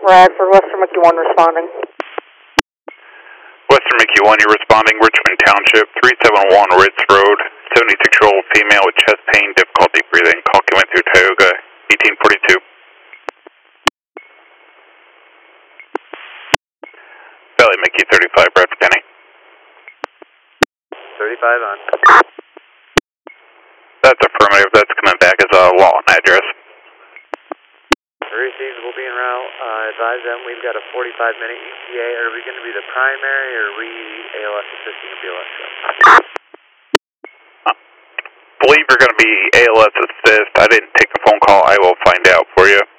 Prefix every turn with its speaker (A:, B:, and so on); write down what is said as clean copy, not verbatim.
A: Radford, Western Mickey 1 responding.
B: Western Mickey 1, you're responding. Richmond Township, 371 Ritz Road. 76-year-old female with chest pain, difficulty breathing. Call came in through Tioga, 1842. Valley Mickey 35, Bradford County.
C: 35 on.
B: That's affirmative. That's coming back as a Lawton address.
C: Received, we'll be en route. Advise them we've got a 45-minute ETA. Are we going to be the primary or are we ALS assisting a BLS truck?
B: Believe you're going to be ALS assist. I didn't take the phone call. I will find out for you.